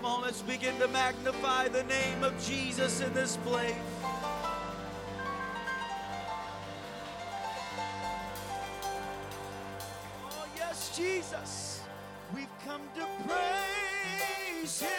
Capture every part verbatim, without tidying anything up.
Come on, let's begin to magnify the name of Jesus in this place. Oh, yes, Jesus. We've come to praise Him.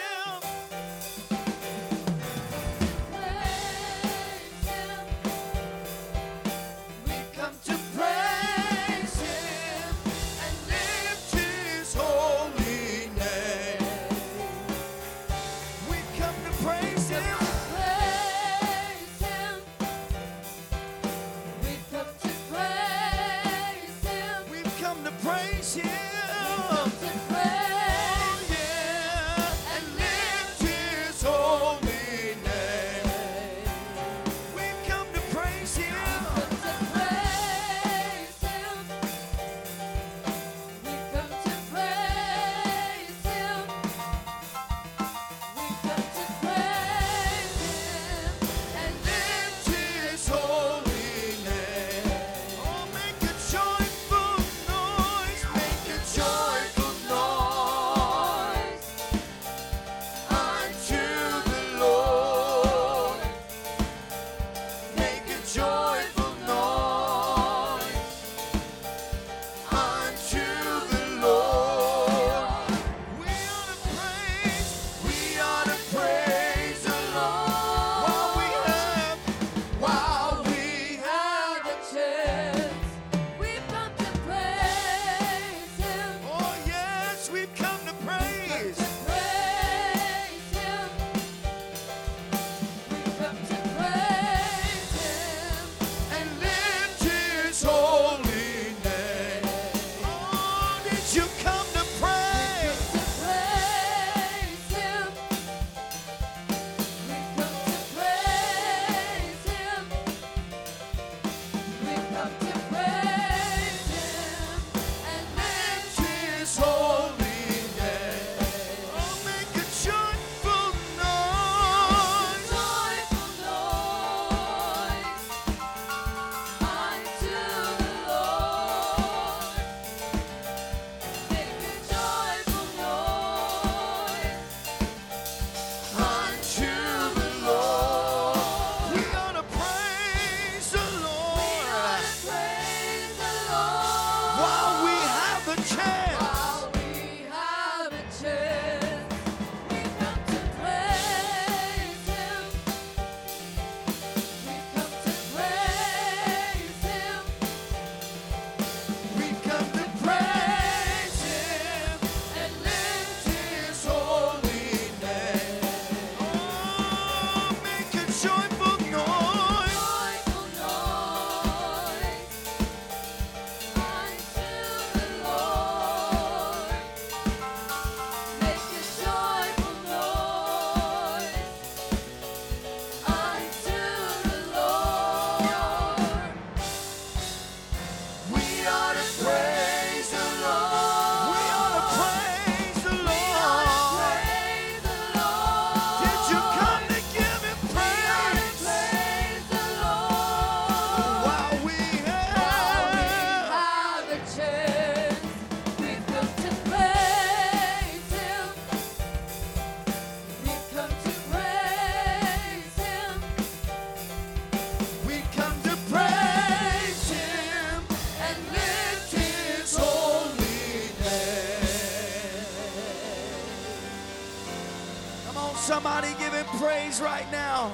Somebody give Him praise right now.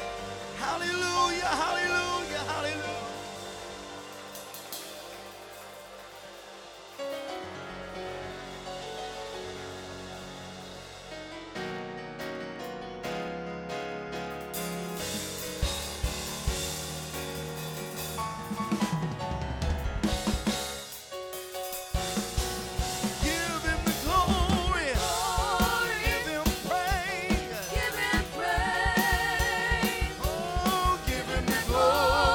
Hallelujah, hallelujah, hallelujah. Glory.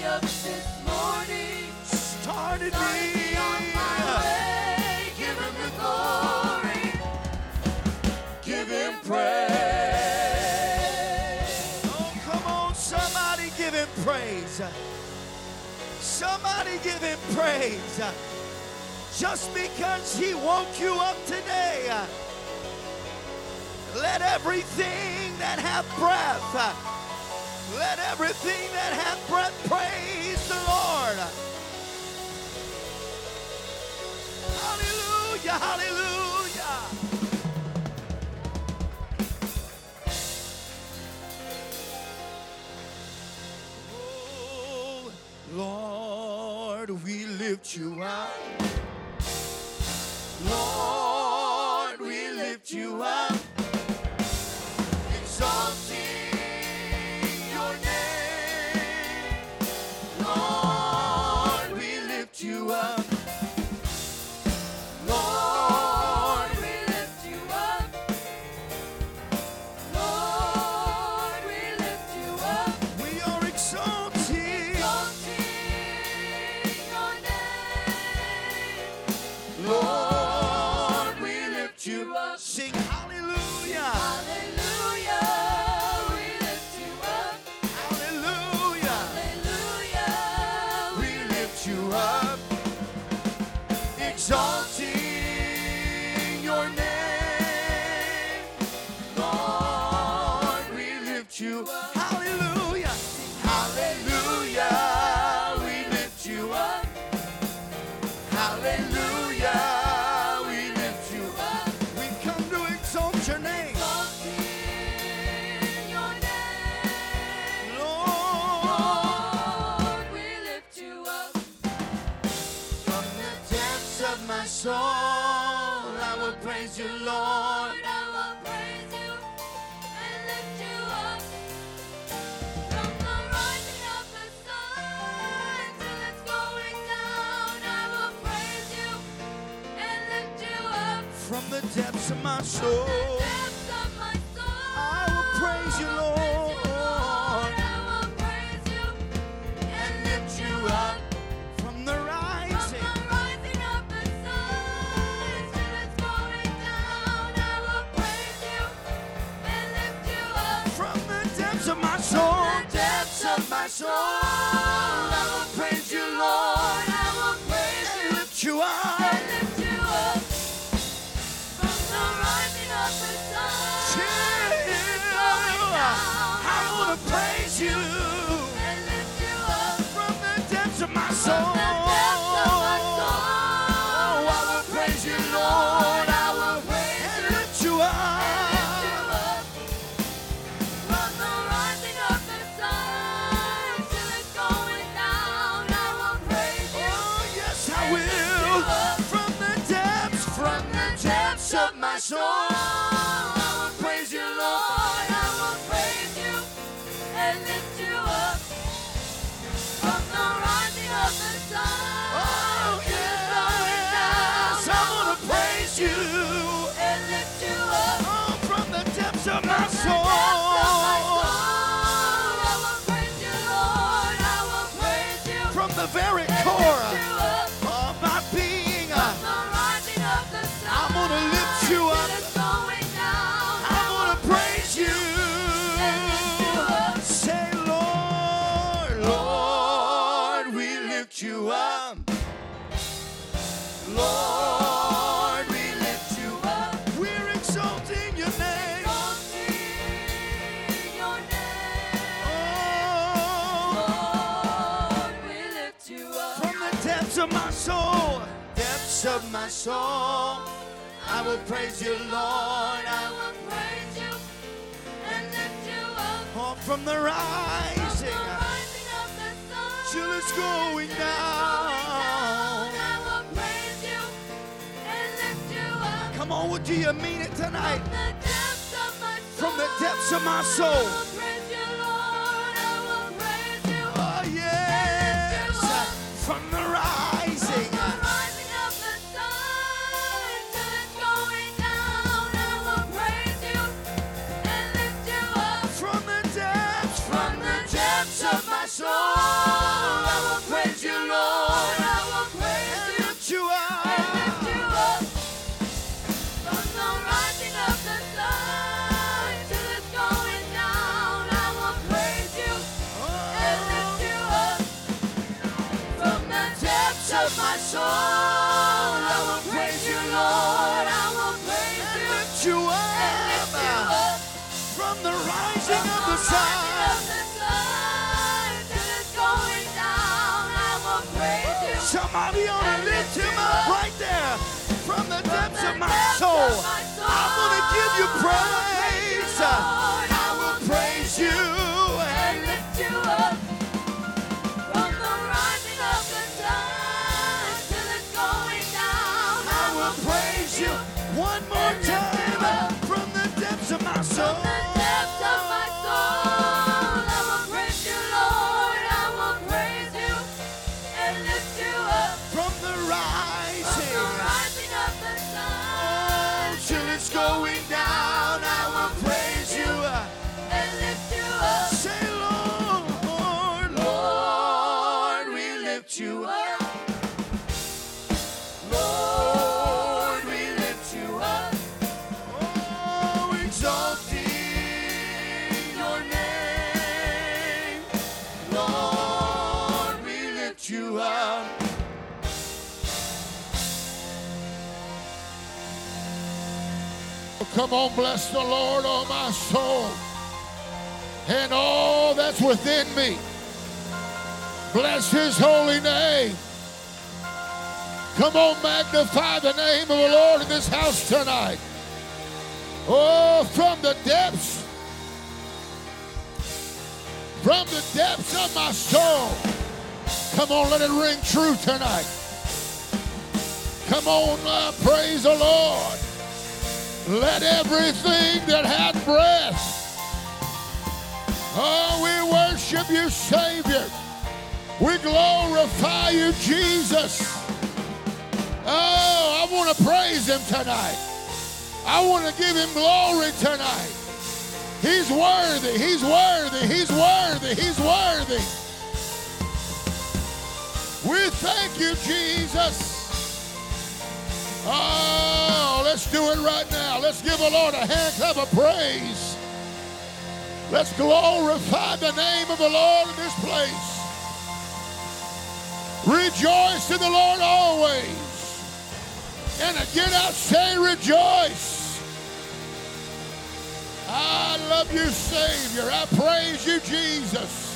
up this morning, started started me me on my way. Give him the glory, Give him praise. Oh, come on, somebody give him praise. Somebody give him praise. Just because he woke you up today, let everything that hath breath, let everything that hath breath praise the Lord. Hallelujah, hallelujah. Oh, Lord, we lift you up. Lord, we lift you up, exalting your name. Lord, we lift you up. Lord, We lift you up. Lord, we lift you up. we are exalting. Exalting your name. Lord, we lift you you up. Sing hallelujah. Hallelujah, we lift you up. Hallelujah. Hallelujah, We lift you up, exalting your name. Lord, we lift you. Hallelujah. Hallelujah. We lift you up. Hallelujah. We lift you up. We come to exalt your name. exalting your name. Lord, Lord, we lift you up. from the depths of my soul, I will praise you, Lord. Lord, I will praise you and lift you up. From the rising of the sun till it's going down, I will praise you and lift you up. From the depths of my The soul, depths of my soul, I will praise you, Lord. I will praise you and lift you up. From the From rising, the rising of the sun till it's going down, I will praise you and lift you up. from the depths of my soul, depths of my soul, I will praise you, Lord. I will praise And you lift you up. and lift you up. From the rising of the sun Till till it's going down, I want to praise you. and lift you up. From the depths of my From soul, the depths of my soul, oh, I will praise you, Lord. I will praise and you lift you and lift you up. up. From the rising of the sun till it's going down, I will praise you. Oh, yes, I will. From the depths, from the depths of my soul, I will praise you, Lord. I will praise you and lift you up. From the rising of the sun Oh, till it's going down, yes, I want to praise you. and lift you up. Oh, from the depths of my From the soul. depths of my soul, I will praise you, Lord. I will praise you From the very and core lift you up. of my being, From the rising of the sun I'm gonna lift you till up. it's going down, I want to praise you. and lift you up. Say, Lord, Lord, we lift you up. Lord, we lift you up. We're exalting your name. Exalting your name. Oh, Lord, we lift you up. from the depths of my soul, depths of my soul, I will praise you, Lord. I I will praise you and lift you up. will from the From the rising rising of the sun till it's going till it's down. I will praise you and lift you up. Come on, what do you mean it tonight? From the depths of my soul, From the depths of my I soul. will praise you, Lord. I will praise you. Oh, yes. From the rising. From the rising of the sun till it's going down, I will praise you and lift you up. From the depths, from the depths of my soul, of my soul, I will praise you, Lord. I will praise you. Lift you up from the rising of the sun. Somebody ought to lift him up right there from the depths of my soul. I'm going to give you praise. I will praise you and lift you up from the rising of the sun till it's going down. I will praise you one more time from the depths of my soul. From the depths of my soul, I will praise you, Lord. I will praise you and lift you up from the rising, from the rising of the sun till it's going down. I will praise you and lift you up. Say, Lord, Lord, we lift you up. Lord, we lift you up. Oh, exalting your name. Lord, we lift you up. Come on, bless the Lord, oh my soul, and all that's within me. Bless his holy name. Come on, magnify the name of the Lord in this house tonight. Oh, from the depths, from the depths of my soul. Come on, let it ring true tonight. Come on, uh, praise the Lord. Let everything that had breath, oh, we worship you, Savior. We glorify you, Jesus. Oh, I want to praise him tonight. I want to give him glory tonight. He's worthy, he's worthy, he's worthy, he's worthy. We thank you, Jesus. Oh, let's do it right now. Let's give the Lord a hand clap of praise. Let's glorify the name of the Lord in this place. Rejoice in the Lord always. And again I say rejoice. I love you, Savior. I praise you, Jesus.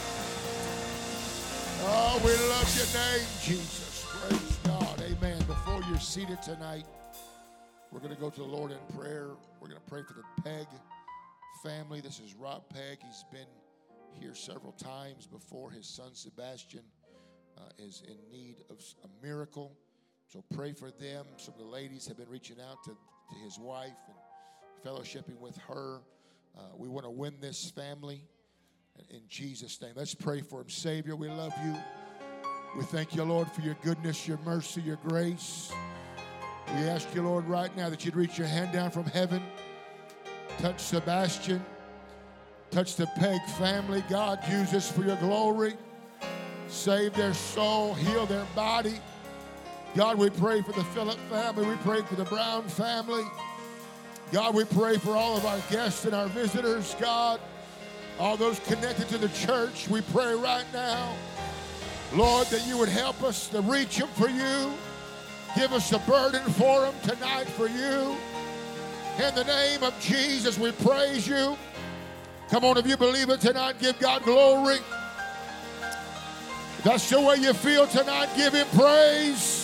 Oh, we love your name, Jesus. Praise God. Amen. Before you're seated tonight, we're going to go to the Lord in prayer. We're going to pray for the Peg family. This is Rob Peg. He's been here several times before. His son Sebastian uh, is in need of a miracle. So pray for them. Some of the ladies have been reaching out to, to his wife and fellowshipping with her. Uh, we want to win this family in Jesus' name. Let's pray for him. Savior, we love you. We thank you, Lord, for your goodness, your mercy, your grace. We ask you, Lord, right now that you'd reach your hand down from heaven. Touch Sebastian. Touch the Peg family. God, use this for your glory. Save their soul. Heal their body. God, we pray for the Phillip family. We pray for the Brown family. God, we pray for all of our guests and our visitors. God, all those connected to the church, we pray right now, Lord, that you would help us to reach them for you. Give us a burden for them tonight for you. In the name of Jesus, we praise you. Come on, if you believe it tonight, give God glory. If that's the way you feel tonight, give him praise.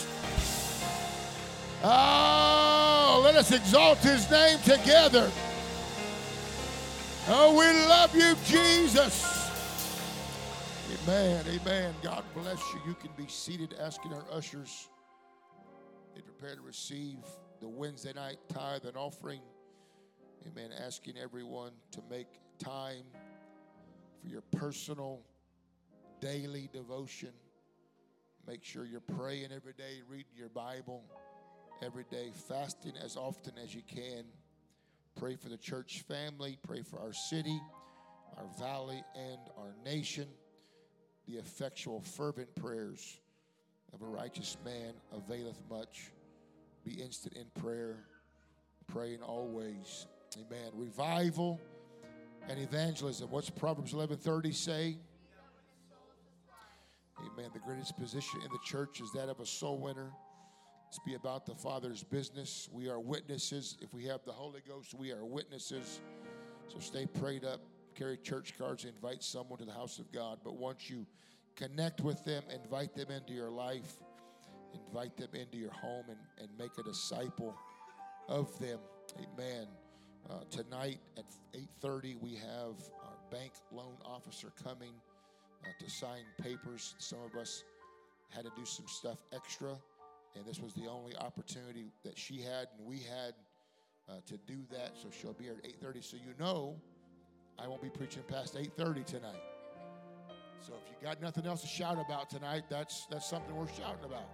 Oh, let us exalt his name together. Oh, we love you, Jesus. Amen, amen. God bless you. You can be seated, asking our ushers to prepare to receive the Wednesday night tithe and offering. Amen. Asking everyone to make time for your personal daily devotion. Make sure you're praying every day, reading your Bible every day, fasting as often as you can. Pray for the church family. Pray for our city, our valley, and our nation. The effectual, fervent prayers of a righteous man availeth much. Be instant in prayer, praying always. Amen. Revival and evangelism. What's Proverbs eleven thirty say? Amen. The greatest position in the church is that of a soul winner. Let's be about the Father's business. We are witnesses. If we have the Holy Ghost, we are witnesses. So stay prayed up. Carry church cards. Invite someone to the house of God. But once you connect with them, invite them into your life. Invite them into your home and, and make a disciple of them. Amen. Uh, tonight at eight thirty, we have our bank loan officer coming uh, to sign papers. Some of us had to do some stuff extra, and this was the only opportunity that she had and we had uh, to do that. So she'll be here at eight thirty. So you know I won't be preaching past eight thirty tonight. So if you got nothing else to shout about tonight, that's that's something worth shouting about.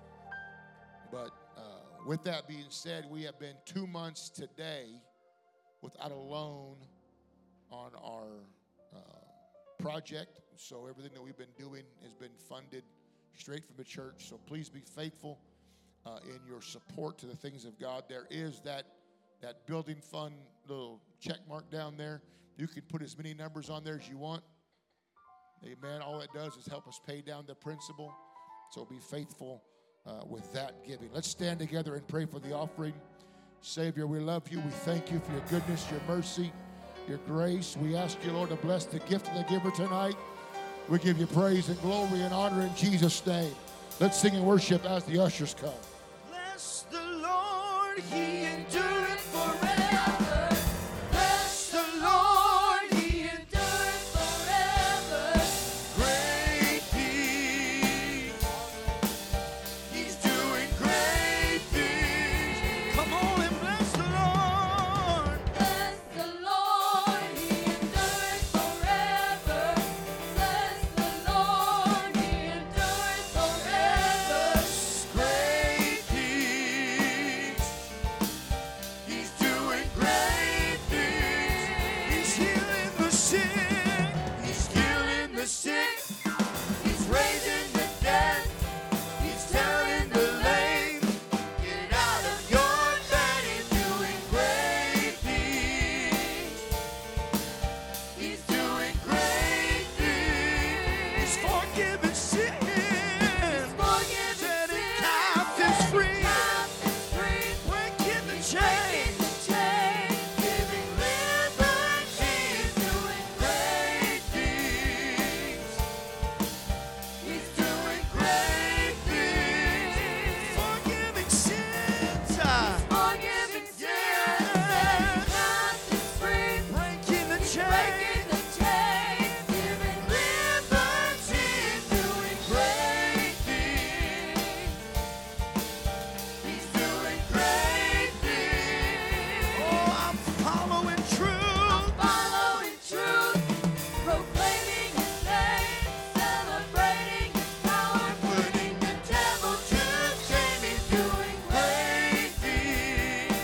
But uh, with that being said, we have been two months today without a loan on our uh, project. So everything that we've been doing has been funded straight from the church. So please be faithful uh, in your support to the things of God. There is that, that building fund little check mark down there. You can put as many numbers on there as you want. Amen. All it does is help us pay down the principal. So be faithful Uh, with that giving. Let's stand together and pray for the offering. Savior, we love you. We thank you for your goodness, your mercy, your grace. We ask you, Lord, to bless the gift of the giver tonight. We give you praise and glory and honor in Jesus' name. Let's sing and worship as the ushers come. Bless the Lord, he endureth forever. Bless the Lord, he endureth forever. Great things, he's doing great things. Come on and bless the Lord. Bless the Lord, he endureth forever. Bless the Lord, he endureth forever. Great things, he's doing great things. He's healing the sick, he's healing the sick. He's raising the dead, he's telling the lame, get out of your bed. He's doing great things. He's doing great things. He's forgiving sins, Forgiving setting sins, captives setting free, captives free, breaking the breaking chains, the chains, giving liberty. He's doing great things. He's doing great things. Forgiving sins, forgiving sins, setting captives free, breaking the chains, breaking the chains, giving liberty. He's doing great things. He's doing great things. Oh, I'm following truth. following truth, proclaiming his name, celebrating his power, Putting the devil to shame. He's doing great things.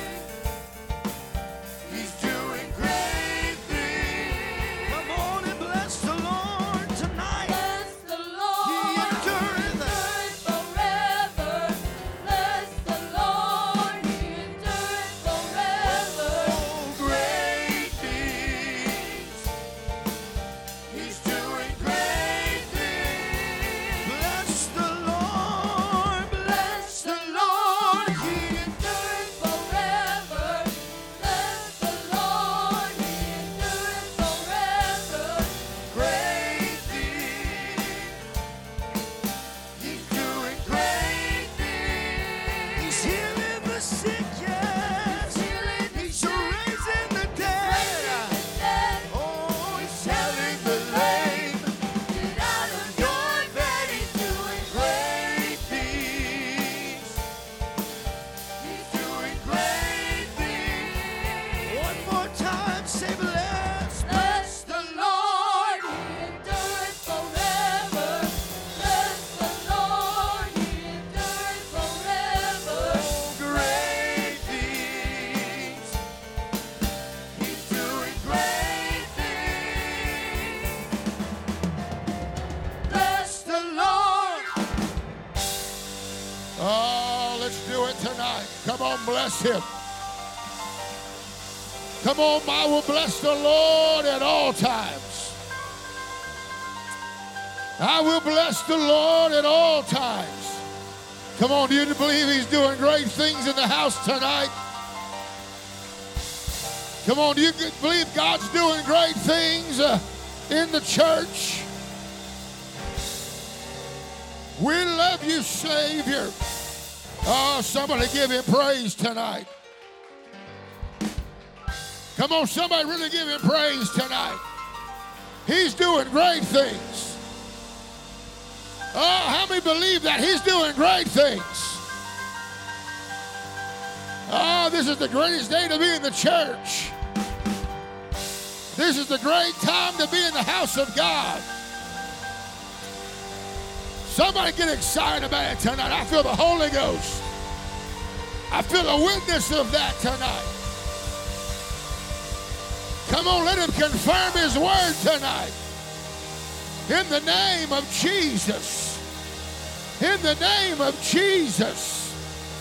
He's doing great things. Come on and bless the Lord tonight. bless the Lord, He endureth. endureth forever. Bless the Lord, he endureth forever. Oh, great things. He's doing great things. Bless the Lord. Bless the Lord. He Endureth forever. Bless the Lord, he endureth forever. great things. He's doing great things. He's healing the sick, yes. Healing the He's sick, raising the raising dead. the dead. Oh, he's telling the lame, Get out of your bed. He's doing great things. He's doing great things. One more time, say bless. Bless the Lord, he endureth forever. Bless the Lord, he endureth forever. Oh, great things. He's doing great things. Bless the Lord. Oh, let's do it tonight. Come on, bless him. Come on, I will bless the Lord at all times. I will bless the Lord at all times. Come on, do you believe he's doing great things in the house tonight? Come on, do you believe God's doing great things uh, in the church? We love you, Savior. Oh, somebody give him praise tonight. Come on, somebody really give him praise tonight. He's doing great things. Oh, how many believe that he's doing great things? Oh, this is the greatest day to be in the church. This is the great time to be in the house of God. Somebody get excited about it tonight. I feel the Holy Ghost. I feel a witness of that tonight. Come on, let him confirm his word tonight. In the name of Jesus. In the name of Jesus.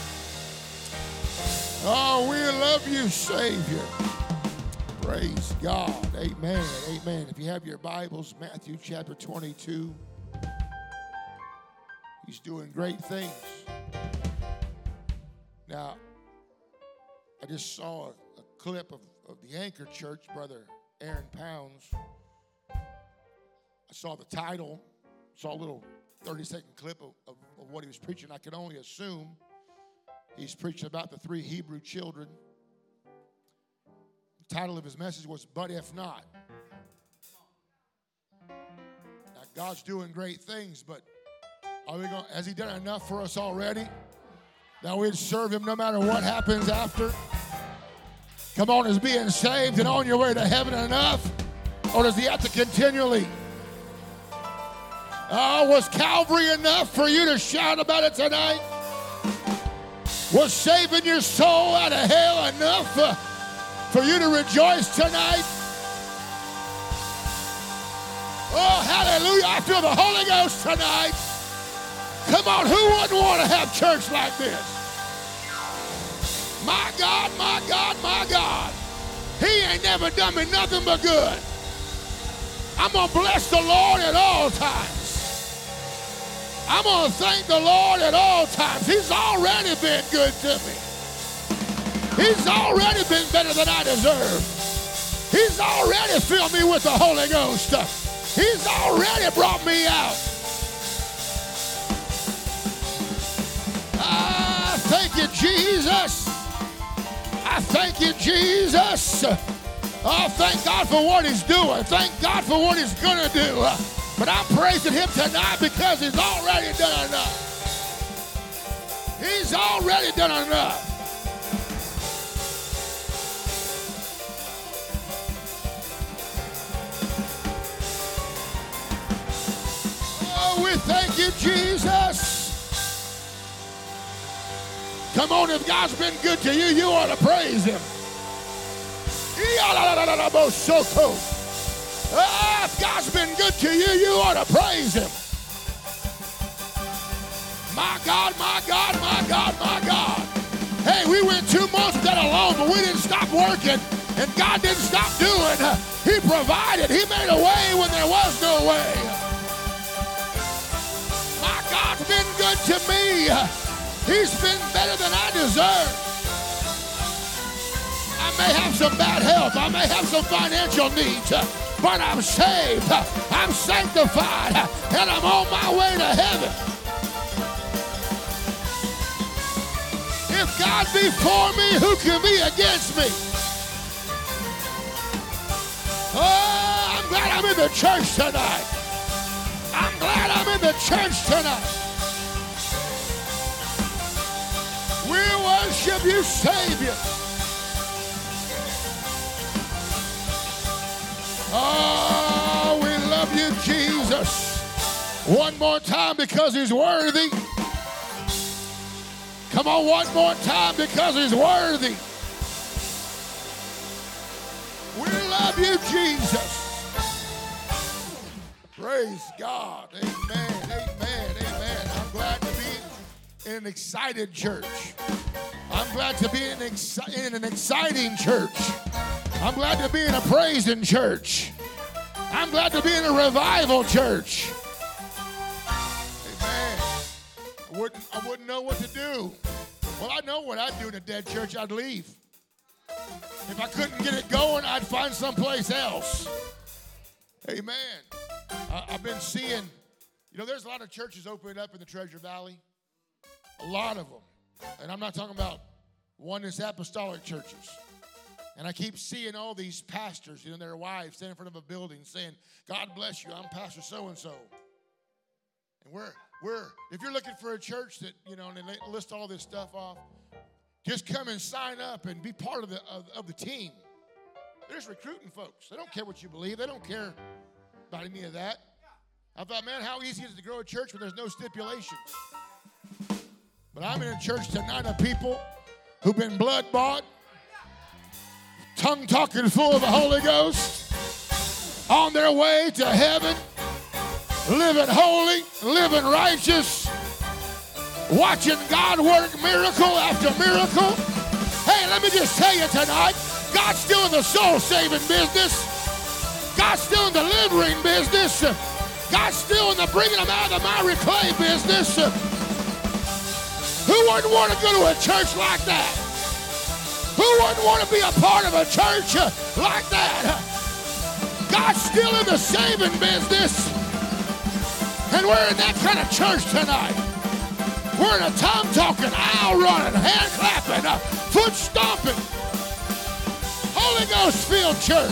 Oh, we love you, Savior. Praise God. Amen. Amen. If you have your Bibles, Matthew chapter twenty-two. He's doing great things. Now, I just saw a, a clip of, of the Anchor Church, Brother Aaron Pounds. I saw the title, saw a little thirty-second clip of, of, of what he was preaching. I can only assume he's preaching about the three Hebrew children. The title of his message was, But If Not. Now, God's doing great things, but are we going? Has he done enough for us already that we'd serve him no matter what happens after? Come on, is being saved and on your way to heaven enough? Or does he have to continually? Oh, was Calvary enough for you to shout about it tonight? Was saving your soul out of hell enough uh, for you to rejoice tonight? Oh, hallelujah. I feel the Holy Ghost tonight. Come on, who wouldn't want to have church like this? My God, my God, my God. He ain't never done me nothing but good. I'm going to bless the Lord at all times. I'm going to thank the Lord at all times. He's already been good to me. He's already been better than I deserve. He's already filled me with the Holy Ghost. He's already brought me out. Ah, thank you, Jesus. I thank you, Jesus. Oh, thank God for what he's doing. Thank God for what he's going to do. But I'm praising him tonight because he's already done enough. He's already done enough. Oh, we thank you, Jesus. Come on, if God's been good to you, you ought to praise him. Ah, if God's been good to you, you ought to praise him. My God, my God, my God, my God. Hey, we went two months that alone, but we didn't stop working, and God didn't stop doing. He provided. He made a way when there was no way. My God's been good to me. He's been better than I deserve. I may have some bad health. I may have some financial needs. But I'm saved, I'm sanctified, and I'm on my way to heaven. If God be for me, who can be against me? Oh, I'm glad I'm in the church tonight. I'm glad I'm in the church tonight. We worship you, Savior. Oh, we love you, Jesus. One more time because he's worthy. Come on, one more time because he's worthy. We love you, Jesus. Praise God. Amen, amen, amen. I'm glad to be in an excited church. I'm glad to be in, exci- in an exciting church. I'm glad to be in a praising church. I'm glad to be in a revival church. wouldn't, I wouldn't know what to do. Well, I know what I'd do in a dead church. I'd leave. If I couldn't get it going, I'd find someplace else. Amen. I, I've been seeing, you know, there's a lot of churches opening up in the Treasure Valley. A lot of them. And I'm not talking about Oneness Apostolic churches. And I keep seeing all these pastors, you know, their wives standing in front of a building saying, God bless you, I'm Pastor so-and-so. And we're, we're, if you're looking for a church that, you know, and they list all this stuff off, just come and sign up and be part of the, of, of the team. They're just recruiting folks. They don't care what you believe. They don't care about any of that. I thought, man, how easy is it to grow a church when there's no stipulations? But I'm in a church tonight of people who've been blood bought, tongue talking full of the Holy Ghost, on their way to heaven, living holy, living righteous, watching God work miracle after miracle. Hey, let me just tell you tonight, God's still in the soul-saving business. God's still in the delivering business. God's still in the bringing them out of the miry clay business. Who wouldn't want to go to a church like that? Who wouldn't want to be a part of a church like that? God's still in the saving business. And we're in that kind of church tonight. We're in a tongue-talking, aisle-running, hand-clapping, uh, foot-stomping, Holy Ghost-filled church.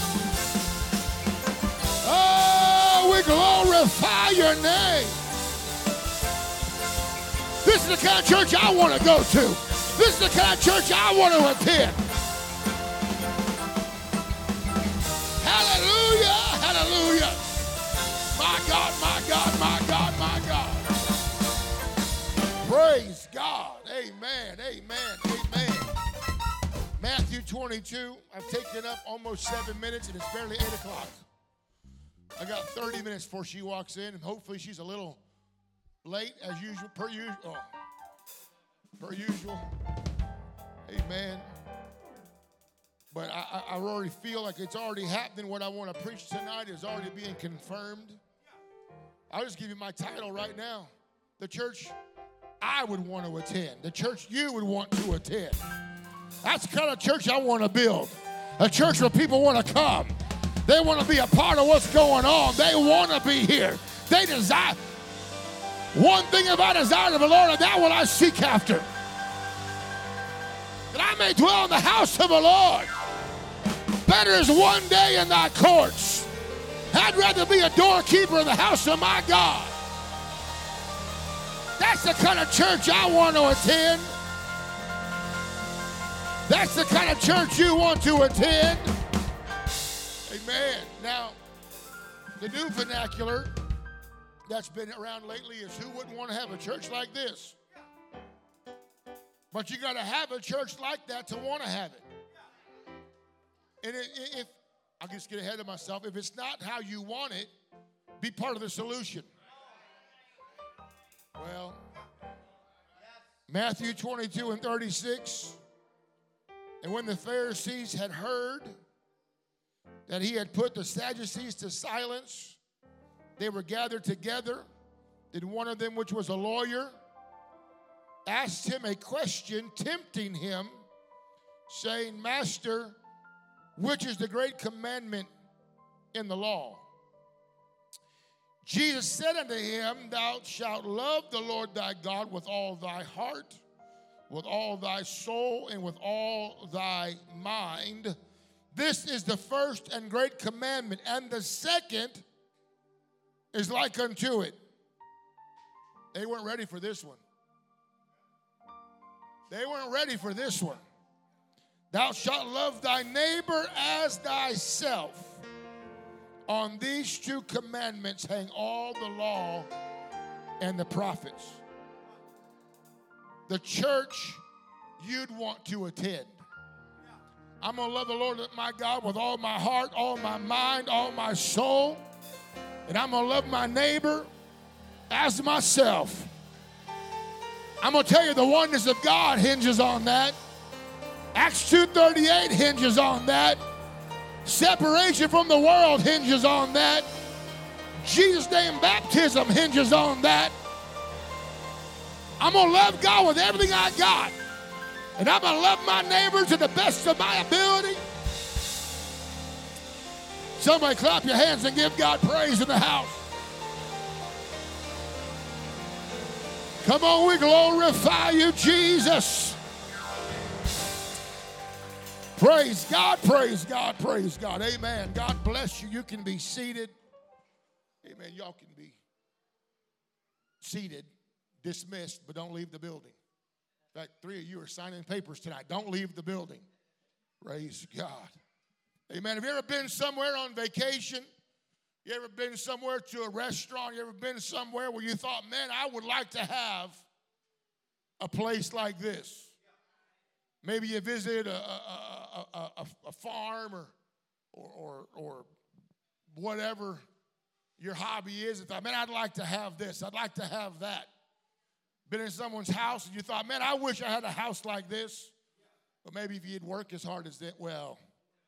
Oh, we glorify your name. This is the kind of church I want to go to. This is the kind of church I want to attend. Hallelujah, hallelujah. My God, my God, my God, my God. Praise God. Amen, amen, amen. Matthew twenty-two. I've taken up almost seven minutes, and it's barely eight o'clock. I got thirty minutes before she walks in, and hopefully she's a little late as usual, per usual. Oh, per usual. Amen. But I, I already feel like it's already happening. What I want to preach tonight is already being confirmed. I'll just give you my title right now. The church I would want to attend. The church you would want to attend. That's the kind of church I want to build. A church where people want to come. They want to be a part of what's going on. They want to be here. They desire. One thing have I desired of the Lord, and that will I seek after. That I may dwell in the house of the Lord. Better is one day in thy courts. I'd rather be a doorkeeper in the house of my God. That's the kind of church I want to attend. That's the kind of church you want to attend. Amen. Now, the new vernacular that's been around lately is who wouldn't want to have a church like this? But you got to have a church like that to want to have it. And if, I'll just get ahead of myself, if it's not how you want it, be part of the solution. Well, Matthew twenty-two and thirty-six, and when the Pharisees had heard that he had put the Sadducees to silence, they were gathered together. Then one of them, which was a lawyer, asked him a question, tempting him, saying, Master, which is the great commandment in the law? Jesus said unto him, Thou shalt love the Lord thy God with all thy heart, with all thy soul, and with all thy mind. This is the first and great commandment, and the second is like unto it. They weren't ready for this one. They weren't ready for this one. Thou shalt love thy neighbor as thyself. On these two commandments hang all the law and the prophets. The church you'd want to attend. I'm going to love the Lord my God with all my heart, all my mind, all my soul. And I'm going to love my neighbor as myself. I'm going to tell you the oneness of God hinges on that. Acts two thirty-eight hinges on that. Separation from the world hinges on that. Jesus' name baptism hinges on that. I'm going to love God with everything I got. And I'm going to love my neighbor to the best of my ability. Somebody clap your hands and give God praise in the house. Come on, we glorify you, Jesus. Praise God, praise God, praise God. Amen. God bless you. You can be seated. Amen. Y'all can be seated, dismissed, but don't leave the building. In fact, three of you are signing papers tonight. Don't leave the building. Praise God. Amen. Have you ever been somewhere on vacation? You ever been somewhere to a restaurant? You ever been somewhere where you thought, man, I would like to have a place like this? Maybe you visited a, a, a, a, a farm or, or, or, or whatever your hobby is. And thought, man, I'd like to have this. I'd like to have that. Been in someone's house and you thought, man, I wish I had a house like this. But maybe if you'd work as hard as that, well.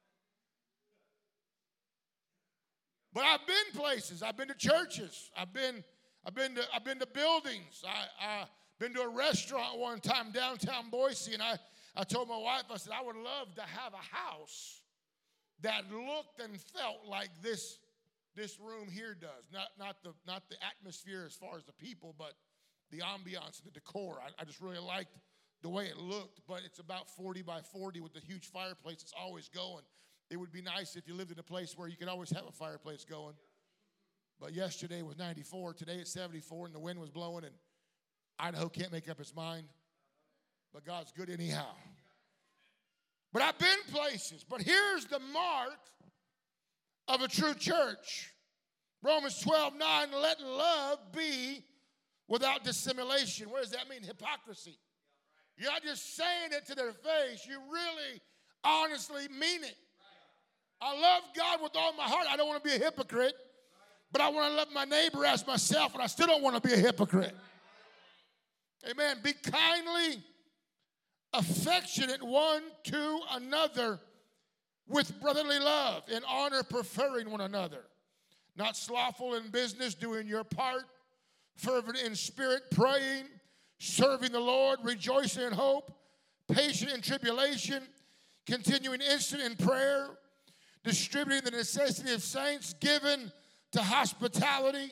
But I've been places. I've been to churches. I've been, I've been to, I've been to buildings. I, I've been to a restaurant one time downtown Boise, and I, I told my wife, I said, I would love to have a house that looked and felt like this, this room here does. Not, not, the, not the atmosphere as far as the people, but the ambiance and the decor. I, I just really liked the way it looked, but it's about forty by forty with the huge fireplace. It's always going. It would be nice if you lived in a place where you could always have a fireplace going. But yesterday was ninety-four. Today it's seventy-four, and the wind was blowing, and Idaho can't make up its mind. But God's good anyhow. But I've been places. But here's the mark of a true church. Romans twelve nine, let love be without dissimulation. What does that mean? Hypocrisy. You're not just saying it to their face. You really honestly mean it. I love God with all my heart. I don't want to be a hypocrite. But I want to love my neighbor as myself, and I still don't want to be a hypocrite. Amen. Be kindly affectionate one to another with brotherly love, in honor preferring one another. Not slothful in business, doing your part, fervent in spirit, praying, serving the Lord, rejoicing in hope, patient in tribulation, continuing instant in prayer, distributing the necessity of saints, given to hospitality.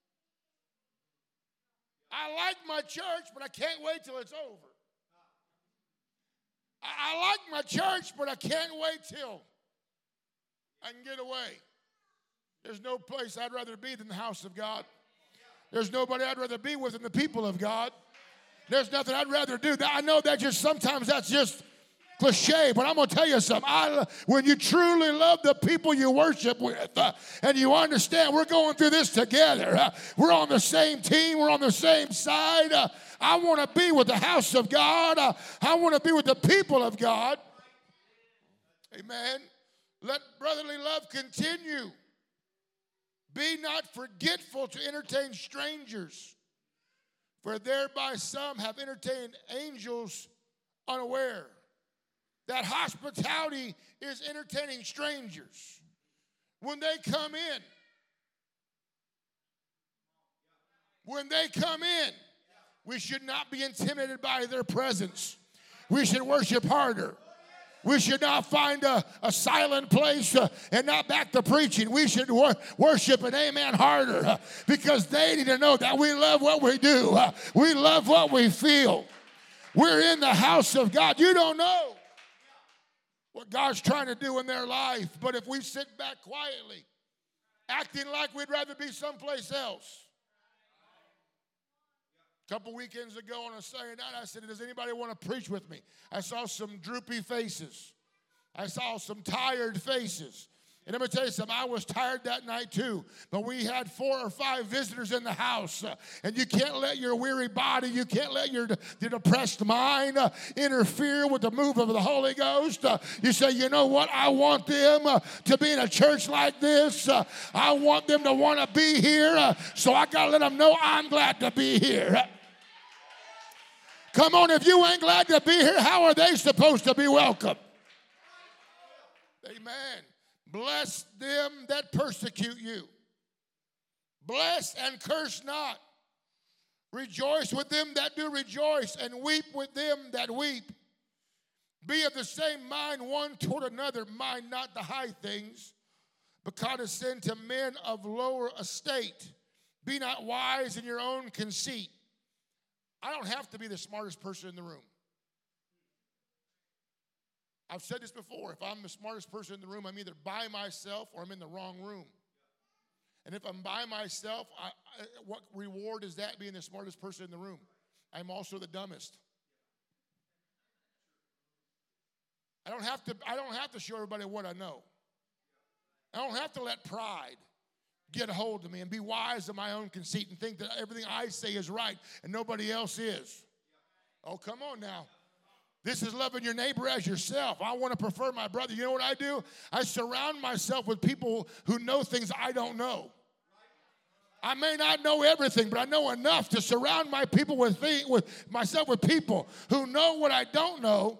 I like my church, but I can't wait till it's over. I, I like my church, but I can't wait till I can get away. There's no place I'd rather be than the house of God. There's nobody I'd rather be with than the people of God. There's nothing I'd rather do. I know that just sometimes that's just cliche, but I'm going to tell you something. I, when you truly love the people you worship with, uh, and you understand we're going through this together, uh, we're on the same team, we're on the same side. Uh, I want to be with the house of God. Uh, I want to be with the people of God. Amen. Let brotherly love continue. Be not forgetful to entertain strangers, for thereby some have entertained angels unaware. That hospitality is entertaining strangers. When they come in, when they come in, we should not be intimidated by their presence. We should worship harder. We should not find a, a silent place uh, and not back to preaching. We should wor- worship and amen harder uh, because they need to know that we love what we do. Uh, we love what we feel. We're in the house of God. You don't know what God's trying to do in their life, but if we sit back quietly, acting like we'd rather be someplace else. A couple weekends ago on a Saturday night, I said, does anybody want to preach with me? I saw some droopy faces. I saw some tired faces. And let me tell you something, I was tired that night too. But we had four or five visitors in the house. Uh, and you can't let your weary body, you can't let your, your depressed mind uh, interfere with the move of the Holy Ghost. Uh, you say, you know what, I want them uh, to be in a church like this. Uh, I want them to want to be here. Uh, so I got to let them know I'm glad to be here. Uh, Come on, if you ain't glad to be here, how are they supposed to be welcome? Amen. Bless them that persecute you. Bless and curse not. Rejoice with them that do rejoice, and weep with them that weep. Be of the same mind one toward another. Mind not the high things, but condescend to men of lower estate. Be not wise in your own conceit. I don't have to be the smartest person in the room. I've said this before. If I'm the smartest person in the room, I'm either by myself or I'm in the wrong room. And if I'm by myself, I, I, what reward is that being the smartest person in the room? I'm also the dumbest. I don't have to, I don't have to show everybody what I know. I don't have to let pride get a hold of me and be wise in my own conceit and think that everything I say is right and nobody else is. Oh, come on now. This is loving your neighbor as yourself. I want to prefer my brother. You know what I do? I surround myself with people who know things I don't know. I may not know everything, but I know enough to surround my people with, thing, with myself with people who know what I don't know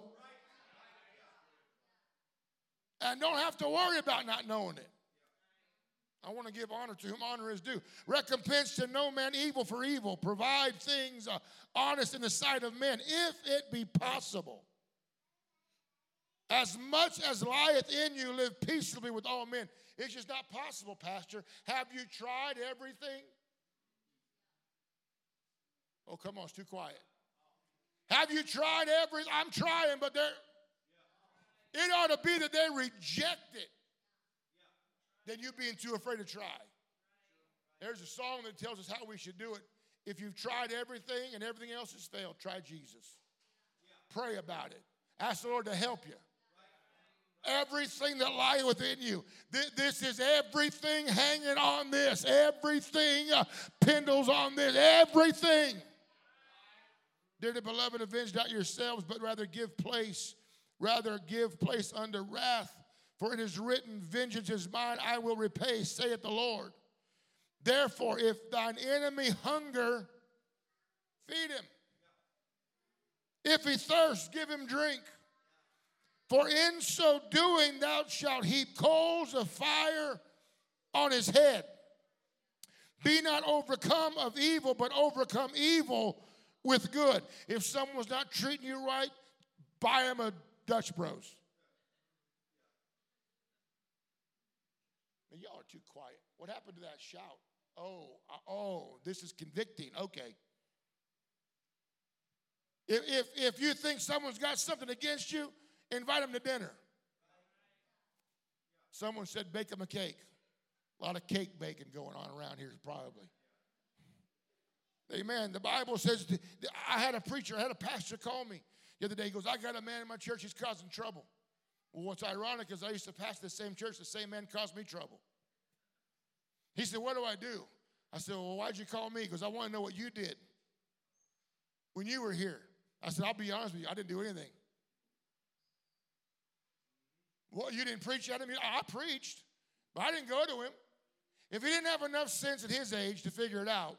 and don't have to worry about not knowing it. I want to give honor to whom honor is due. Recompense to no man evil for evil. Provide things uh, honest in the sight of men, if it be possible. As much as lieth in you, live peaceably with all men. It's just not possible, Pastor. Have you tried everything? Oh, come on, it's too quiet. Have you tried everything? I'm trying, but they're, it ought to be that they reject it than you being too afraid to try. There's a song that tells us how we should do it. If you've tried everything and everything else has failed, try Jesus. Pray about it. Ask the Lord to help you. Everything that lies within you. This is everything hanging on this. Everything uh, pendles on this. Everything. Dearly beloved, avenge not yourselves, but rather give place, rather give place unto wrath. For it is written, vengeance is mine, I will repay, saith the Lord. Therefore, if thine enemy hunger, feed him. If he thirst, give him drink. For in so doing thou shalt heap coals of fire on his head. Be not overcome of evil, but overcome evil with good. If someone's not treating you right, buy him a Dutch Bros. Y'all are too quiet. What happened to that shout? Oh, uh, oh, this is convicting. Okay. If, if, if you think someone's got something against you, invite them to dinner. Someone said bake them a cake. A lot of cake baking going on around here probably. Amen. The Bible says, I had a preacher, I had a pastor call me the other day. He goes, I got a man in my church, he's causing trouble. Well, what's ironic is I used to pastor the same church, the same man caused me trouble. He said, what do I do? I said, well, why'd you call me? Because I want to know what you did when you were here. I said, I'll be honest with you, I didn't do anything. Well, you didn't preach? I didn't. I preached, but I didn't go to him. If he didn't have enough sense at his age to figure it out,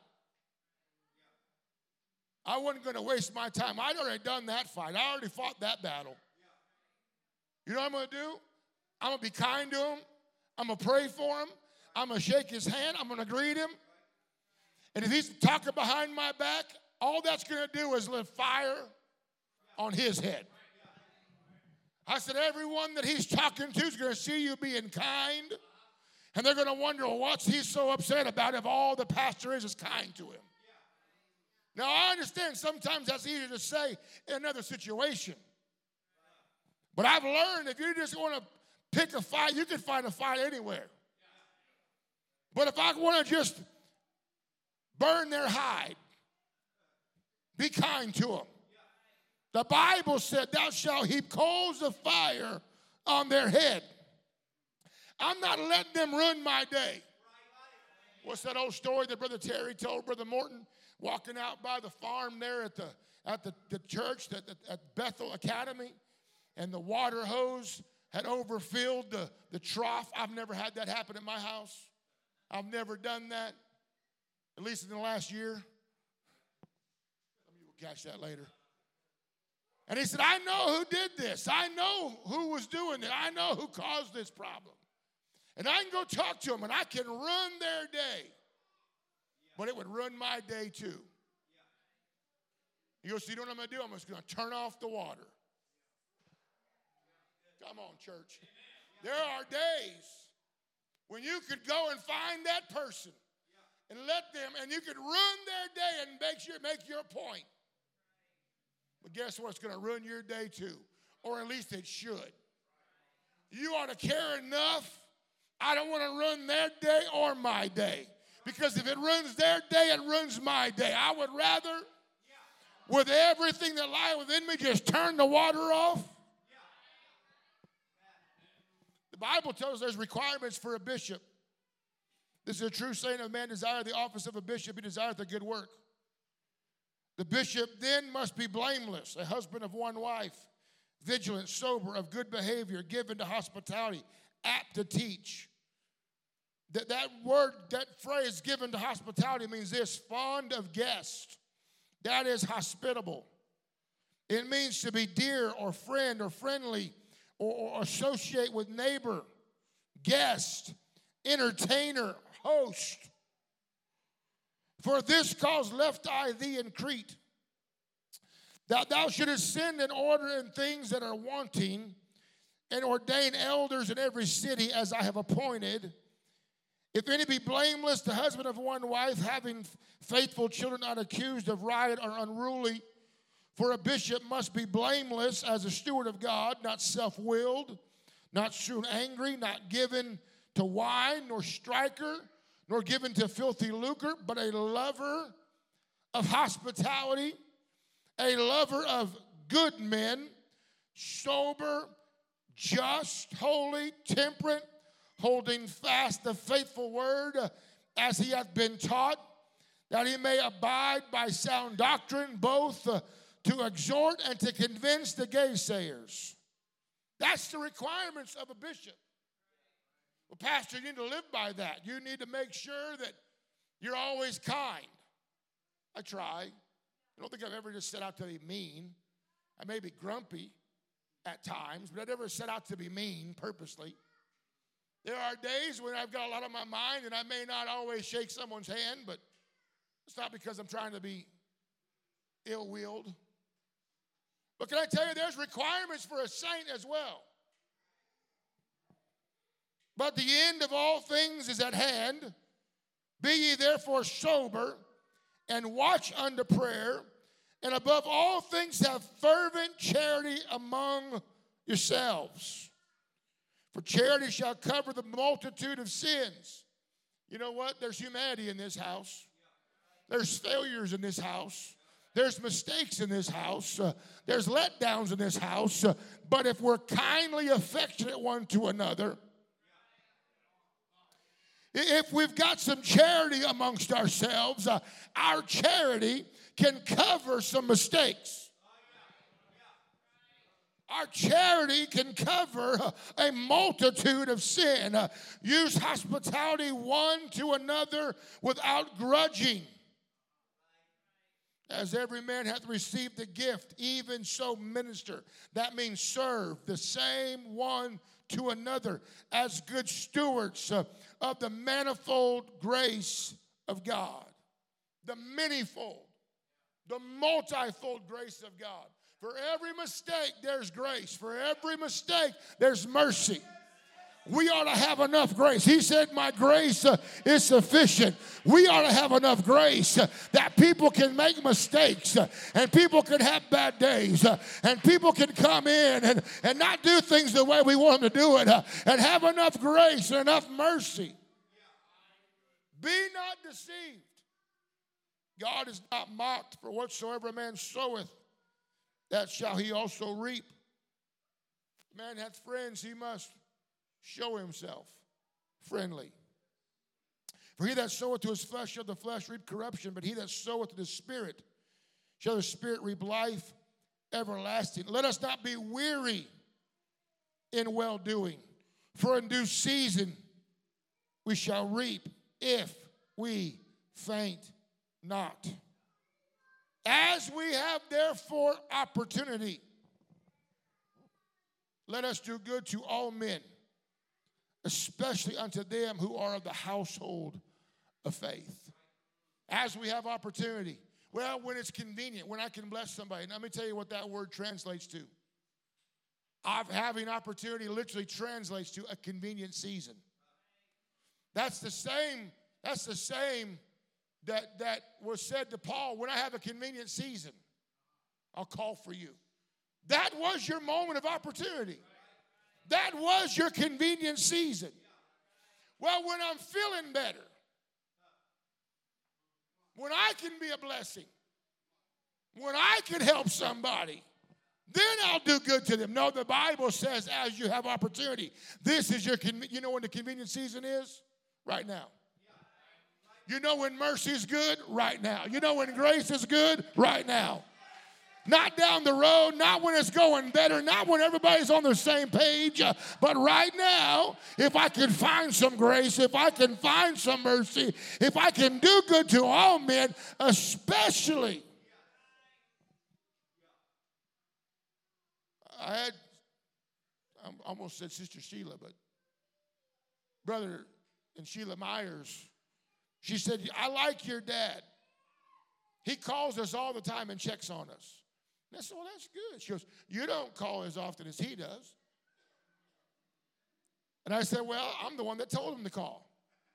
I wasn't going to waste my time. I'd already done that fight. I already fought that battle. You know what I'm going to do? I'm going to be kind to him. I'm going to pray for him. I'm going to shake his hand. I'm going to greet him. And if he's talking behind my back, all that's going to do is lift fire on his head. I said, everyone that he's talking to is going to see you being kind. And they're going to wonder, well, what's he so upset about if all the pastor is is kind to him? Now, I understand sometimes that's easier to say in another situation. But I've learned if you just want to pick a fight, you can find a fight anywhere. But if I want to just burn their hide, be kind to them. The Bible said, thou shalt heap coals of fire on their head. I'm not letting them ruin my day. What's that old story that Brother Terry told Brother Morton? Walking out by the farm there at the at the, the church, at, at Bethel Academy, and the water hose had overfilled the, the trough. I've never had that happen at my house. I've never done that, at least in the last year. Some of you will catch that later. And he said, I know who did this. I know who was doing it. I know who caused this problem. And I can go talk to them, and I can ruin their day. But it would ruin my day too. He goes, you know what I'm going to do? I'm just going to turn off the water. Come on, church. There are days when you could go and find that person and let them, and you could ruin their day and make sure make your point. But guess what? It's going to ruin your day too, or at least it should. You ought to care enough. I don't want to ruin their day or my day, because if it ruins their day, it ruins my day. I would rather, with everything that lies within me, just turn the water off. The Bible tells us there's requirements for a bishop. This is a true saying of man desire the office of a bishop, he desireth a good work. The bishop then must be blameless, a husband of one wife, vigilant, sober, of good behavior, given to hospitality, apt to teach. That, that word, that phrase, given to hospitality, means this: fond of guests. That is hospitable. It means to be dear or friend or friendly or, or associate with neighbor, guest, entertainer, host. For this cause left I thee in Crete, that thou shouldest send in order in things that are wanting, and ordain elders in every city as I have appointed. If any be blameless, the husband of one wife, having faithful children not accused of riot or unruly. For a bishop must be blameless as a steward of God, not self-willed, not soon angry, not given to wine, nor striker, nor given to filthy lucre, but a lover of hospitality, a lover of good men, sober, just, holy, temperate, holding fast the faithful word as he hath been taught, that he may abide by sound doctrine, both uh, to exhort and to convince the gaysayers. That's the requirements of a bishop. Well, Pastor, you need to live by that. You need to make sure that you're always kind. I try. I don't think I've ever just set out to be mean. I may be grumpy at times, but I never set out to be mean purposely. There are days when I've got a lot on my mind and I may not always shake someone's hand, but it's not because I'm trying to be ill-willed. But can I tell you, there's requirements for a saint as well. But the end of all things is at hand. Be ye therefore sober, and watch unto prayer, and above all things have fervent charity among yourselves. For charity shall cover the multitude of sins. You know what? There's humanity in this house. There's failures in this house. There's mistakes in this house. Uh, there's letdowns in this house. Uh, but if we're kindly affectionate one to another, if we've got some charity amongst ourselves, uh, our charity can cover some mistakes. Our charity can cover a multitude of sin. Uh, use hospitality one to another without grudging. As every man hath received a gift, even so minister. That means serve the same one to another as good stewards uh, of the manifold grace of God. The manyfold, the multifold grace of God. For every mistake, there's grace. For every mistake, there's mercy. We ought to have enough grace. He said, my grace uh, is sufficient. We ought to have enough grace uh, that people can make mistakes uh, and people can have bad days uh, and people can come in and, and not do things the way we want them to do it uh, and have enough grace and enough mercy. Be not deceived. God is not mocked, for whatsoever a man soweth, that shall he also reap. If a man hath friends, he must show himself friendly. For he that soweth to his flesh shall the flesh reap corruption, but he that soweth to the Spirit shall the Spirit reap life everlasting. Let us not be weary in well-doing, for in due season we shall reap if we faint not. As we have therefore opportunity, let us do good to all men, especially unto them who are of the household of faith. As we have opportunity. Well, when it's convenient, when I can bless somebody. And let me tell you what that word translates to. Of having opportunity literally translates to a convenient season. That's the same, that's the same that, that was said to Paul, when I have a convenient season, I'll call for you. That was your moment of opportunity. That was your convenient season. Well, when I'm feeling better, when I can be a blessing, when I can help somebody, then I'll do good to them. No, the Bible says as you have opportunity. This is your, con- you know when the convenient season is? Right now. You know when mercy is good? Right now. You know when grace is good? Right now. Not down the road, not when it's going better, not when everybody's on the same page, uh, but right now, if I can find some grace, if I can find some mercy, if I can do good to all men, especially. I had, I almost said Sister Sheila, but Brother and Sheila Myers, she said, I like your dad. He calls us all the time and checks on us. And I said, well, that's good. She goes, you don't call as often as he does. And I said, well, I'm the one that told him to call.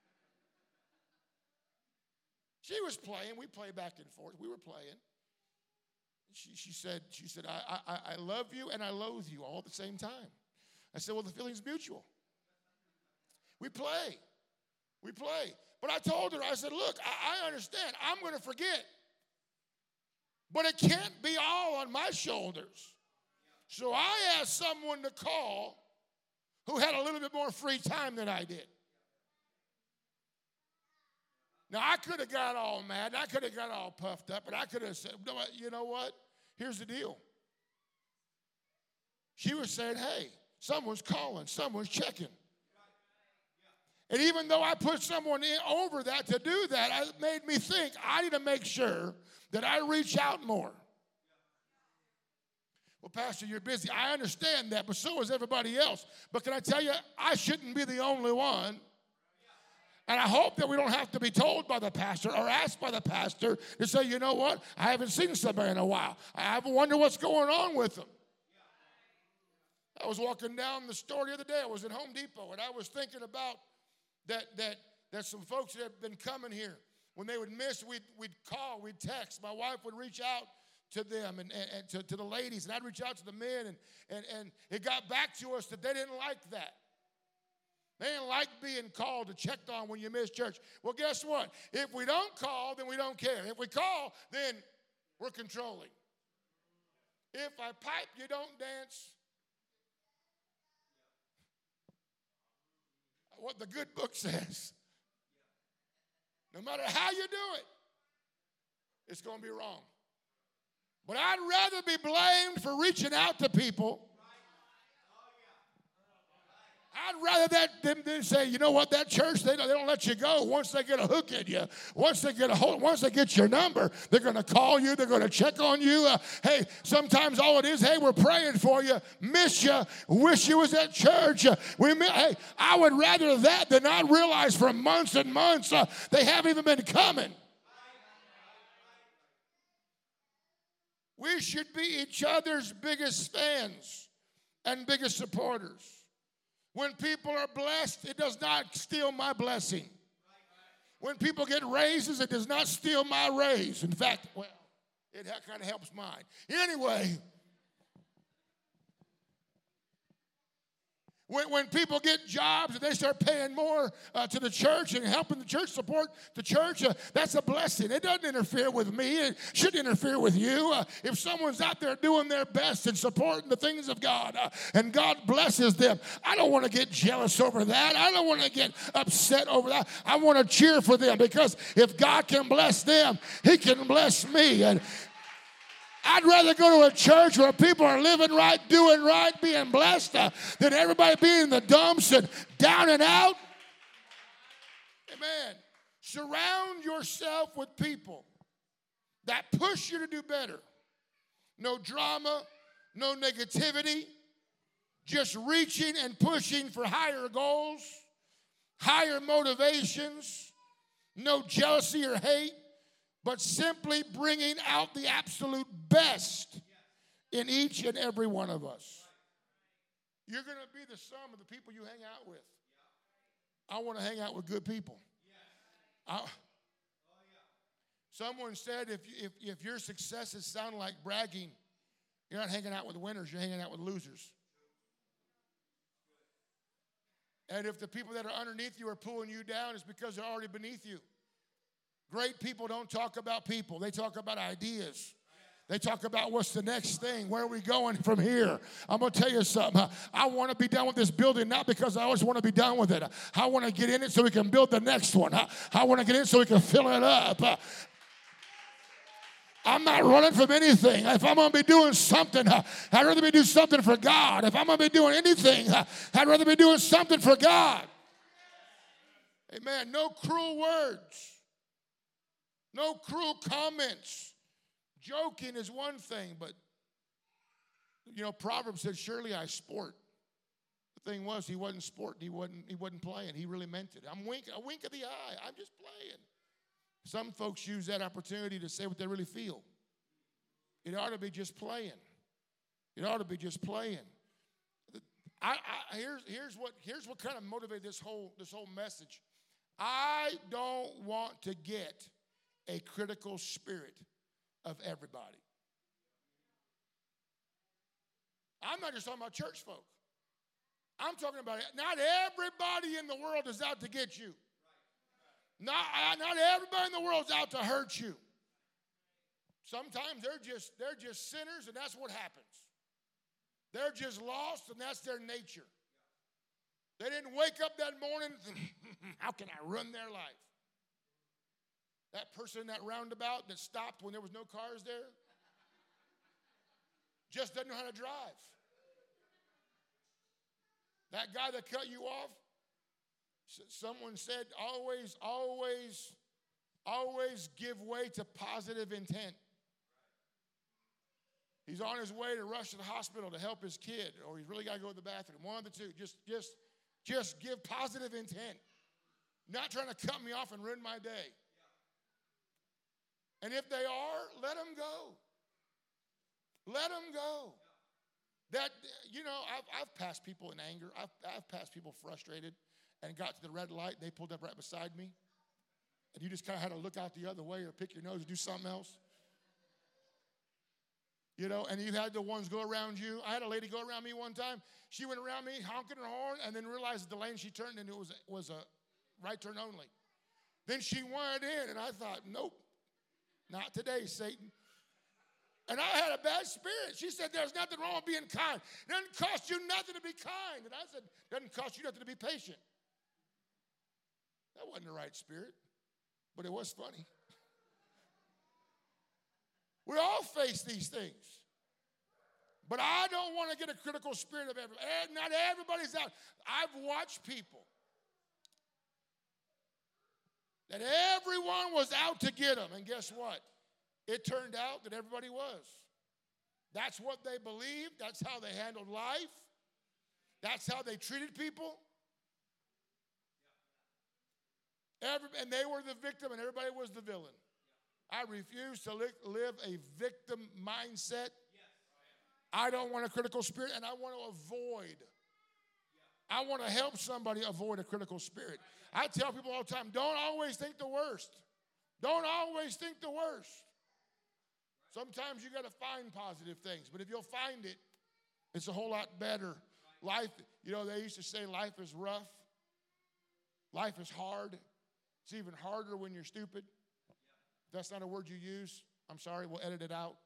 She was playing. We play back and forth. We were playing. She, she said, she said I, I, I love you and I loathe you all at the same time. I said, well, the feeling's mutual. We play. We play. But I told her, I said, look, I, I understand. I'm going to forget. But it can't be all on my shoulders. So I asked someone to call who had a little bit more free time than I did. Now, I could have got all mad, and I could have got all puffed up, and I could have said, you know what? Here's the deal. She was saying, hey, someone's calling, someone's checking. And even though I put someone in over that to do that, it made me think I need to make sure that I reach out more. Well, Pastor, you're busy. I understand that, but so is everybody else. But can I tell you, I shouldn't be the only one. And I hope that we don't have to be told by the pastor or asked by the pastor to say, you know what, I haven't seen somebody in a while. I have to wonder what's going on with them. I was walking down the store the other day. I was at Home Depot, and I was thinking about that that that some folks that have been coming here. When they would miss, we'd, we'd call, we'd text. My wife would reach out to them and, and, and to, to the ladies, and I'd reach out to the men, and, and, and it got back to us that they didn't like that. They didn't like being called to check on when you miss church. Well, guess what? If we don't call, then we don't care. If we call, then we're controlling. If I pipe, you don't dance. What the good book says. No matter how you do it, it's going to be wrong. But I'd rather be blamed for reaching out to people. I'd rather that them, them say, you know what, that church, they don't, they don't let you go once they get a hook in you. Once they get a hold, once they get your number, they're going to call you. They're going to check on you. Uh, hey, sometimes all it is, hey, we're praying for you. Miss you. Wish you was at church. Uh, we, hey, I would rather that than not realize for months and months uh, they haven't even been coming. We should be each other's biggest fans and biggest supporters. When people are blessed, it does not steal my blessing. When people get raises, it does not steal my raise. In fact, well, it kind of helps mine. Anyway, when, when people get jobs and they start paying more uh, to the church and helping the church support the church, uh, that's a blessing. It doesn't interfere with me. It shouldn't interfere with you. Uh, if someone's out there doing their best and supporting the things of God uh, and God blesses them, I don't want to get jealous over that. I don't want to get upset over that. I want to cheer for them because if God can bless them, He can bless me. And I'd rather go to a church where people are living right, doing right, being blessed, uh, than everybody being in the dumps and down and out. Amen. Surround yourself with people that push you to do better. No drama, no negativity, just reaching and pushing for higher goals, higher motivations, no jealousy or hate, but simply bringing out the absolute best in each and every one of us. You're going to be the sum of the people you hang out with. I want to hang out with good people. I, someone said if, if, if your successes sound like bragging, you're not hanging out with winners, you're hanging out with losers. And if the people that are underneath you are pulling you down, it's because they're already beneath you. Great people don't talk about people. They talk about ideas. They talk about what's the next thing. Where are we going from here? I'm going to tell you something. I want to be done with this building, not because I always want to be done with it. I want to get in it so we can build the next one. I, I want to get in so we can fill it up. I'm not running from anything. If I'm going to be doing something, uh, I'd rather be doing something for God. If I'm going to be doing anything, uh, I'd rather be doing something for God. Amen. No cruel words. No cruel comments. Joking is one thing, but, you know, Proverbs said, surely I sport. The thing was, he wasn't sporting. He wasn't, he wasn't playing. He really meant it. I'm wink, a wink of the eye. I'm just playing. Some folks use that opportunity to say what they really feel. It ought to be just playing. It ought to be just playing. I, I, here's, here's, what, here's what kind of motivated this whole, this whole message. I don't want to get a critical spirit of everybody. I'm not just talking about church folk. I'm talking about it. Not everybody in the world is out to get you. Not, not everybody in the world is out to hurt you. Sometimes they're just, they're just sinners, and that's what happens. They're just lost, and that's their nature. They didn't wake up that morning and think, how can I run their life? That person in that roundabout that stopped when there was no cars there just doesn't know how to drive. That guy that cut you off, someone said, always, always, always give way to positive intent. He's on his way to rush to the hospital to help his kid, or he's really got to go to the bathroom. One of the two. Just, just, just give positive intent. Not trying to cut me off and ruin my day. And if they are, let them go. Let them go. That, you know, I've, I've passed people in anger. I've, I've passed people frustrated and got to the red light. They pulled up right beside me. And you just kind of had to look out the other way or pick your nose or do something else. You know, and you had the ones go around you. I had a lady go around me one time. She went around me honking her horn and then realized the lane she turned into was, was a right turn only. Then she went in, and I thought, nope, not today, Satan. And I had a bad spirit. She said, there's nothing wrong with being kind. It doesn't cost you nothing to be kind. And I said, it doesn't cost you nothing to be patient. That wasn't the right spirit, but it was funny. We all face these things. But I don't want to get a critical spirit of everybody. Not everybody's out. I've watched people that everyone was out to get them. And guess what? It turned out that everybody was. That's what they believed. That's how they handled life. That's how they treated people. Every, and they were the victim and everybody was the villain. I refuse to li- live a victim mindset. I don't want a critical spirit, and I want to avoid. I want to help somebody avoid a critical spirit. I tell people all the time, don't always think the worst. Don't always think the worst. Sometimes you got to find positive things, but if you'll find it, it's a whole lot better. Life, you know, they used to say life is rough. Life is hard. It's even harder when you're stupid. If that's not a word you use, I'm sorry, we'll edit it out.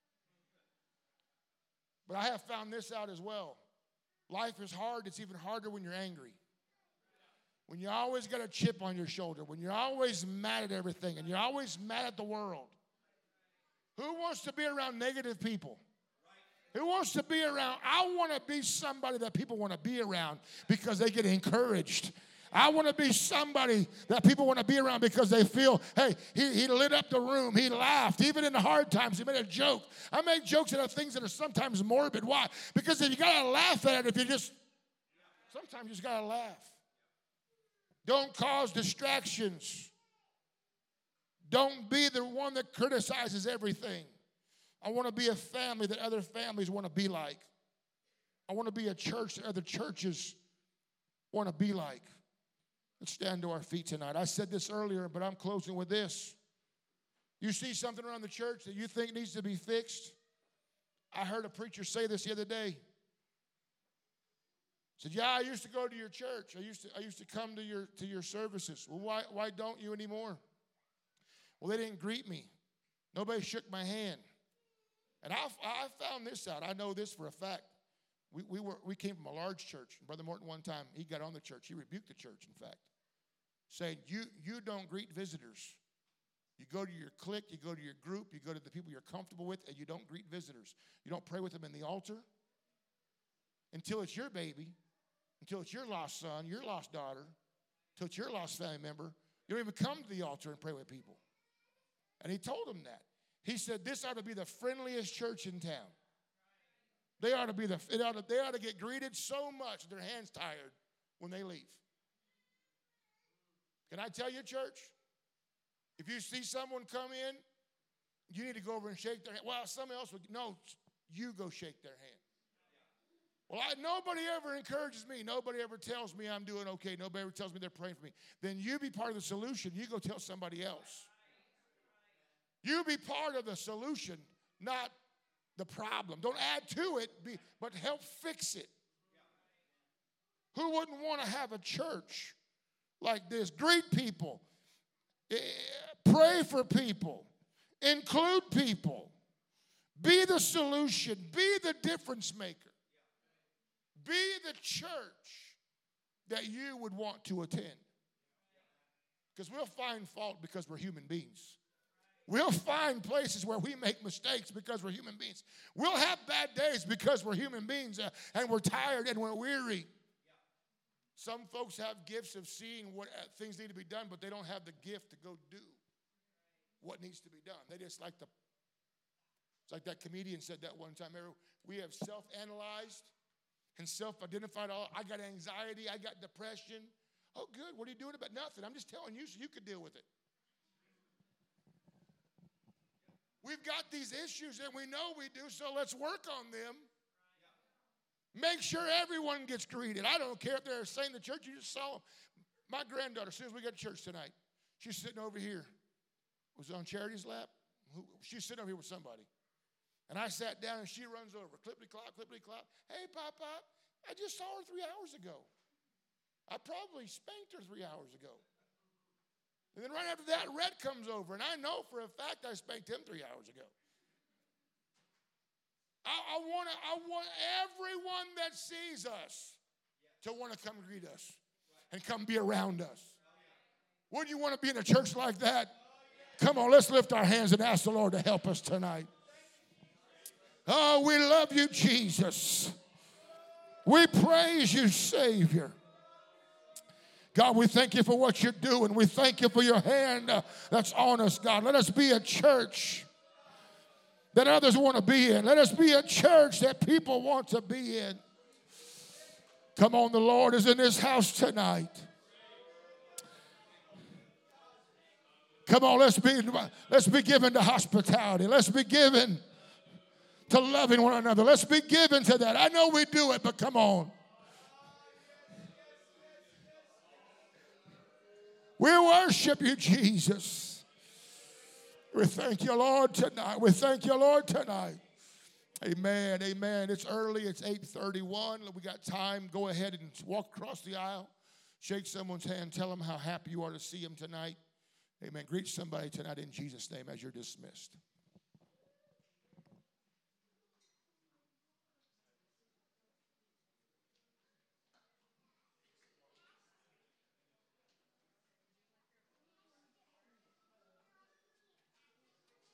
But I have found this out as well. Life is hard. It's even harder when you're angry. When you always got a chip on your shoulder. When you're always mad at everything. And you're always mad at the world. Who wants to be around negative people? Who wants to be around? I want to be somebody that people want to be around because they get encouraged. I want to be somebody that people want to be around because they feel, hey, he, he lit up the room. He laughed. Even in the hard times, he made a joke. I make jokes out of things that are sometimes morbid. Why? Because if you got to laugh at it, if you just, sometimes you just got to laugh. Don't cause distractions. Don't be the one that criticizes everything. I want to be a family that other families want to be like. I want to be a church that other churches want to be like. Let's stand to our feet tonight. I said this earlier, but I'm closing with this. You see something around the church that you think needs to be fixed? I heard a preacher say this the other day. He said, yeah, I used to go to your church. I used to, I used to come to your, to your services. Well, why, why don't you anymore? Well, they didn't greet me. Nobody shook my hand. And I, I found this out. I know this for a fact. We, we, were, we came from a large church. Brother Morton, one time, he got on the church. He rebuked the church, in fact, saying, you, you don't greet visitors. You go to your clique, you go to your group, you go to the people you're comfortable with, and you don't greet visitors. You don't pray with them in the altar until it's your baby, until it's your lost son, your lost daughter, until it's your lost family member. You don't even come to the altar and pray with people. And he told them that. He said, this ought to be the friendliest church in town. They ought to be the, it ought to, they ought to get greeted so much that their hands tired when they leave. Can I tell you, church? If you see someone come in, you need to go over and shake their hand. Well, someone else would, no, you go shake their hand. Well, I, nobody ever encourages me. Nobody ever tells me I'm doing okay. Nobody ever tells me they're praying for me. Then you be part of the solution. You go tell somebody else. You be part of the solution, not the problem. Don't add to it, be, but help fix it. Who wouldn't want to have a church like this? Greet people. Pray for people. Include people. Be the solution. Be the difference maker. Be the church that you would want to attend. Because we'll find fault because we're human beings. We'll find places where we make mistakes because we're human beings. We'll have bad days because we're human beings uh, and we're tired and we're weary. Some folks have gifts of seeing what uh, things need to be done, but they don't have the gift to go do what needs to be done. They just like the, it's like that comedian said that one time. We have self-analyzed and self-identified. All, I got anxiety. I got depression. Oh, good. What are you doing about nothing? I'm just telling you so you could deal with it. We've got these issues and we know we do, so let's work on them. Make sure everyone gets greeted. I don't care if they're saying the church. You just saw them. My granddaughter, as soon as we got to church tonight, she's sitting over here. Was it on Charity's lap? She's sitting over here with somebody. And I sat down and she runs over. Clippity-clop, clippity-clop. Hey, Pop-Pop, I just saw her three hours ago. I probably spanked her three hours ago. And then right after that, Red comes over, and I know for a fact I spanked him three hours ago. I, I, wanna, I want everyone that sees us to want to come greet us and come be around us. Wouldn't you want to be in a church like that? Come on, let's lift our hands and ask the Lord to help us tonight. Oh, we love you, Jesus. We praise you, Savior. God, we thank you for what you're doing. We thank you for your hand uh, that's on us, God. Let us be a church that others want to be in. Let us be a church that people want to be in. Come on, the Lord is in this house tonight. Come on, let's be, let's be given to hospitality. Let's be given to loving one another. Let's be given to that. I know we do it, but come on. We worship you, Jesus. We thank you, Lord, tonight. We thank you, Lord, tonight. Amen, amen. It's early. It's eight thirty-one. We got time. Go ahead and walk across the aisle. Shake someone's hand. Tell them how happy you are to see them tonight. Amen. Greet somebody tonight in Jesus' name as you're dismissed.